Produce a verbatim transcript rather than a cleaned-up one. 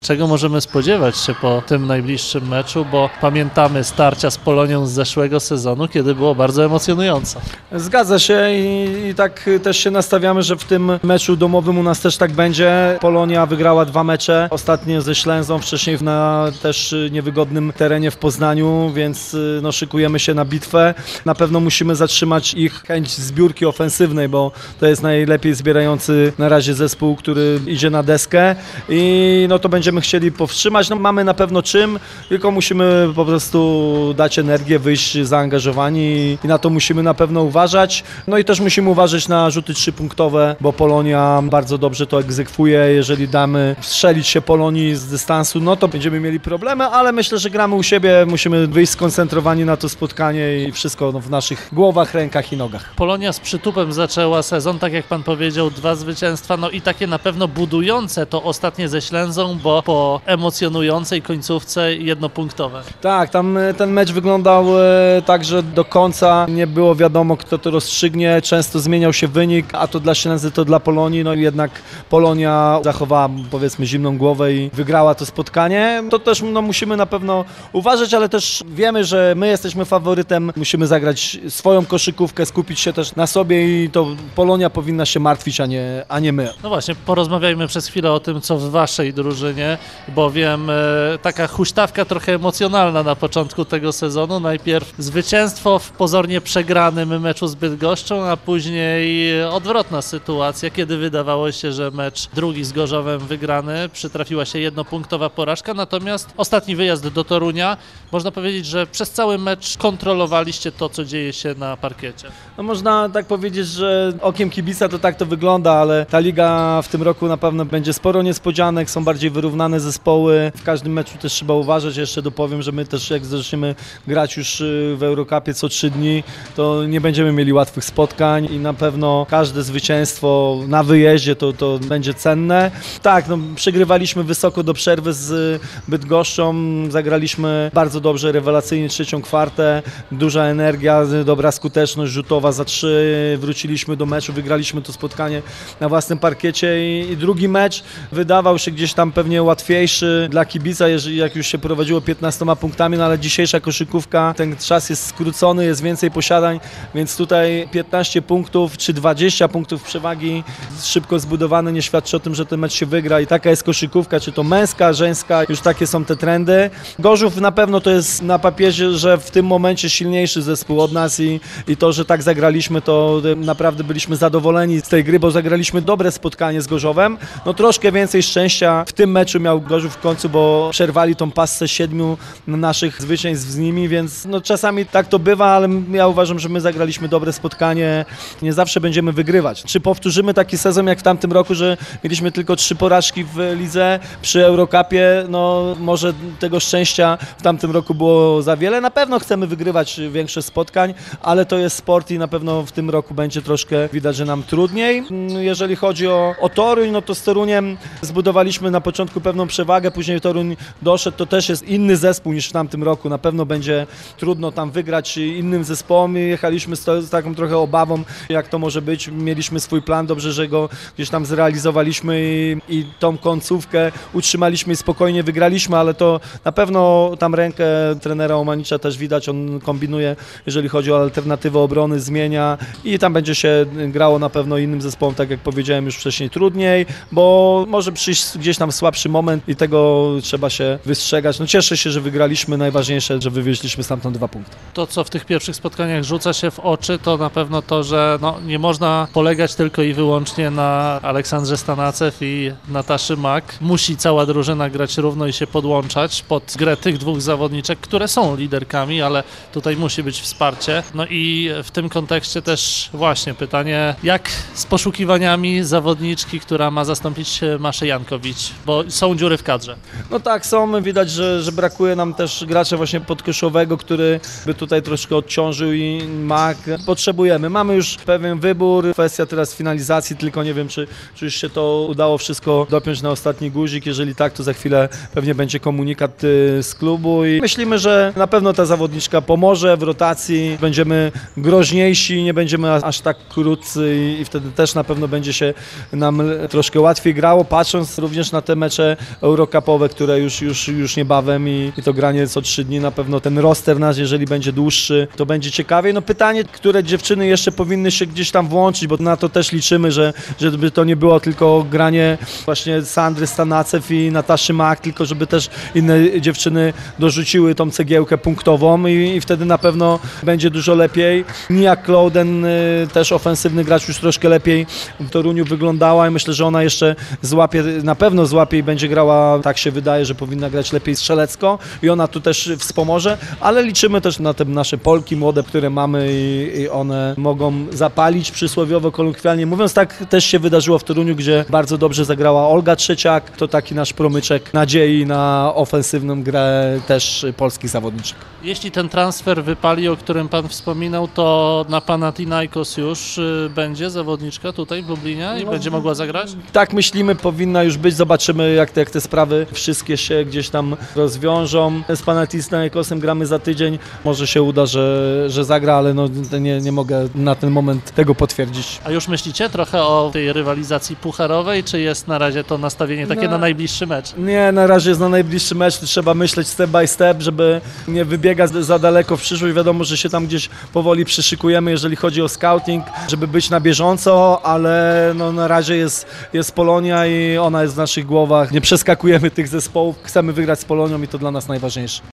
Czego możemy spodziewać się po tym najbliższym meczu, bo pamiętamy starcia z Polonią z zeszłego sezonu, kiedy było bardzo emocjonująco. Zgadza się i, i tak też się nastawiamy, że w tym meczu domowym u nas też tak będzie. Polonia wygrała dwa mecze, ostatnie ze Ślęzą, wcześniej na też niewygodnym terenie w Poznaniu, więc no, szykujemy się na bitwę. Na pewno musimy zatrzymać ich chęć zbiórki ofensywnej, bo to jest najlepiej zbierający na razie zespół, który idzie na deskę i no to będzie Będziemy chcieli powstrzymać, no mamy na pewno czym, tylko musimy po prostu dać energię, wyjść zaangażowani i na to musimy na pewno uważać. No i też musimy uważać na rzuty trzypunktowe, bo Polonia bardzo dobrze to egzekwuje. Jeżeli damy strzelić się Polonii z dystansu, no to będziemy mieli problemy, ale myślę, że gramy u siebie, musimy wyjść skoncentrowani na to spotkanie i wszystko no, w naszych głowach, rękach i nogach. Polonia z przytupem zaczęła sezon, tak jak pan powiedział, dwa zwycięstwa, no i takie na pewno budujące to ostatnie ze Ślęzą, bo po emocjonującej końcówce jednopunktowe. Tak, tam ten mecz wyglądał e, tak, że do końca nie było wiadomo, kto to rozstrzygnie. Często zmieniał się wynik, a to dla Ślęzy, to dla Polonii. No i jednak Polonia zachowała, powiedzmy, zimną głowę i wygrała to spotkanie. To też no, musimy na pewno uważać, ale też wiemy, że my jesteśmy faworytem. Musimy zagrać swoją koszykówkę, skupić się też na sobie i to Polonia powinna się martwić, a nie, a nie my. No właśnie, porozmawiajmy przez chwilę o tym, co w waszej drużynie, bowiem e, taka huśtawka trochę emocjonalna na początku tego sezonu. Najpierw zwycięstwo w pozornie przegranym meczu z Bydgoszczą, a później odwrotna sytuacja, kiedy wydawało się, że mecz drugi z Gorzowem wygrany, przytrafiła się jednopunktowa porażka, natomiast ostatni wyjazd do Torunia, można powiedzieć, że przez cały mecz kontrolowaliście to, co dzieje się na parkiecie. No można tak powiedzieć, że okiem kibica to tak to wygląda, ale ta liga w tym roku na pewno będzie sporo niespodzianek, są bardziej wyrównane zespoły. W każdym meczu też trzeba uważać. Jeszcze dopowiem, że my też jak zaczniemy grać już w Eurocupie co trzy dni, to nie będziemy mieli łatwych spotkań i na pewno każde zwycięstwo na wyjeździe to, to będzie cenne. Tak, no, przegrywaliśmy wysoko do przerwy z Bydgoszczą, zagraliśmy bardzo dobrze, rewelacyjnie trzecią kwartę, duża energia, dobra skuteczność rzutowa za trzy, wróciliśmy do meczu, wygraliśmy to spotkanie na własnym parkiecie i, i drugi mecz wydawał się gdzieś tam pewnie łatwiejszy dla kibica, jeżeli jak już się prowadziło piętnastoma punktami, no ale dzisiejsza koszykówka, ten czas jest skrócony, jest więcej posiadań, więc tutaj piętnaście punktów czy dwadzieścia punktów przewagi szybko zbudowane nie świadczy o tym, że ten mecz się wygra i taka jest koszykówka, czy to męska, żeńska, już takie są te trendy. Gorzów na pewno to jest na papierze, że w tym momencie silniejszy zespół od nas i, i to, że tak zagraliśmy, to naprawdę byliśmy zadowoleni z tej gry, bo zagraliśmy dobre spotkanie z Gorzowem, no troszkę więcej szczęścia w tym meczu miał Gorzów w końcu, bo przerwali tą passę siedmiu naszych zwycięstw z nimi, więc no czasami tak to bywa, ale ja uważam, że my zagraliśmy dobre spotkanie. Nie zawsze będziemy wygrywać. Czy powtórzymy taki sezon jak w tamtym roku, że mieliśmy tylko trzy porażki w lidze przy Eurocupie? No może tego szczęścia w tamtym roku było za wiele. Na pewno chcemy wygrywać większość spotkań, ale to jest sport i na pewno w tym roku będzie troszkę widać, że nam trudniej. Jeżeli chodzi o, o Toruń, no to z Toruniem zbudowaliśmy na początku pewną przewagę, później Toruń doszedł, to też jest inny zespół niż w tamtym roku. Na pewno będzie trudno tam wygrać innym zespołom. Jechaliśmy z, to, z taką trochę obawą, jak to może być. Mieliśmy swój plan, dobrze, że go gdzieś tam zrealizowaliśmy i, i tą końcówkę utrzymaliśmy i spokojnie wygraliśmy, ale to na pewno tam rękę trenera Omanicza też widać, on kombinuje, jeżeli chodzi o alternatywę obrony, zmienia i tam będzie się grało na pewno innym zespołom, tak jak powiedziałem już wcześniej, trudniej, bo może przyjść gdzieś tam słabszy moment i tego trzeba się wystrzegać. No cieszę się, że wygraliśmy, najważniejsze, że wywieźliśmy stamtąd dwa punkty. To, co w tych pierwszych spotkaniach rzuca się w oczy, to na pewno to, że no, nie można polegać tylko i wyłącznie na Aleksandrze Stanacew i Nataszy Mak. Musi cała drużyna grać równo i się podłączać pod grę tych dwóch zawodniczek, które są liderkami, ale tutaj musi być wsparcie. No i w tym kontekście też właśnie pytanie, jak z poszukiwaniami zawodniczki, która ma zastąpić Maszę Jankowicz, bo są dziury w kadrze. No tak, są, widać, że, że brakuje nam też gracza właśnie podkoszowego, który by tutaj troszkę odciążył i Mak. Potrzebujemy. Mamy już pewien wybór, kwestia teraz finalizacji, tylko nie wiem, czy, czy już się to udało wszystko dopiąć na ostatni guzik. Jeżeli tak, to za chwilę pewnie będzie komunikat z klubu i myślimy, że na pewno ta zawodniczka pomoże w rotacji, będziemy groźniejsi, nie będziemy aż tak krótcy i wtedy też na pewno będzie się nam troszkę łatwiej grało, patrząc również na te mecze mecze eurocupowe, które już, już, już niebawem i, i to granie co trzy dni, na pewno ten roster nasz, jeżeli będzie dłuższy, to będzie ciekawiej. No pytanie, które dziewczyny jeszcze powinny się gdzieś tam włączyć, bo na to też liczymy, że żeby to nie było tylko granie właśnie Sandry Stanacew i Nataszy Mak, tylko żeby też inne dziewczyny dorzuciły tą cegiełkę punktową i, i wtedy na pewno będzie dużo lepiej. Nia Clouden, y, też ofensywny gracz, już troszkę lepiej w Toruniu wyglądała i myślę, że ona jeszcze złapie, na pewno złapie i będzie grała, tak się wydaje, że powinna grać lepiej strzelecko i ona tu też wspomoże, ale liczymy też na te nasze Polki młode, które mamy i, i one mogą zapalić przysłowiowo, kolokwialnie mówiąc. Tak też się wydarzyło w Toruniu, gdzie bardzo dobrze zagrała Olga Trzeciak, to taki nasz promyczek nadziei na ofensywną grę też polskich zawodniczek. Jeśli ten transfer wypali, o którym Pan wspominał, to na Panathinaikos już y, będzie zawodniczka tutaj w Lublinie i No, będzie mogła zagrać? Tak myślimy, powinna już być. Zobaczymy, jak te, jak te sprawy wszystkie się gdzieś tam rozwiążą. Z Panathinaikosem gramy za tydzień. Może się uda, że, że zagra, ale no, nie, nie mogę na ten moment tego potwierdzić. A już myślicie trochę o tej rywalizacji pucharowej, czy jest na razie to nastawienie takie No. na najbliższy mecz? Nie, na razie jest na najbliższy mecz, trzeba myśleć step by step, żeby nie wybiegać za daleko w przyszłość. Wiadomo, że się tam gdzieś powoli przyszykujemy, jeżeli chodzi o scouting, żeby być na bieżąco, ale no, na razie jest, jest Polonia i ona jest w naszych głowach. Nie przeskakujemy tych zespołów, chcemy wygrać z Polonią i to dla nas najważniejsze.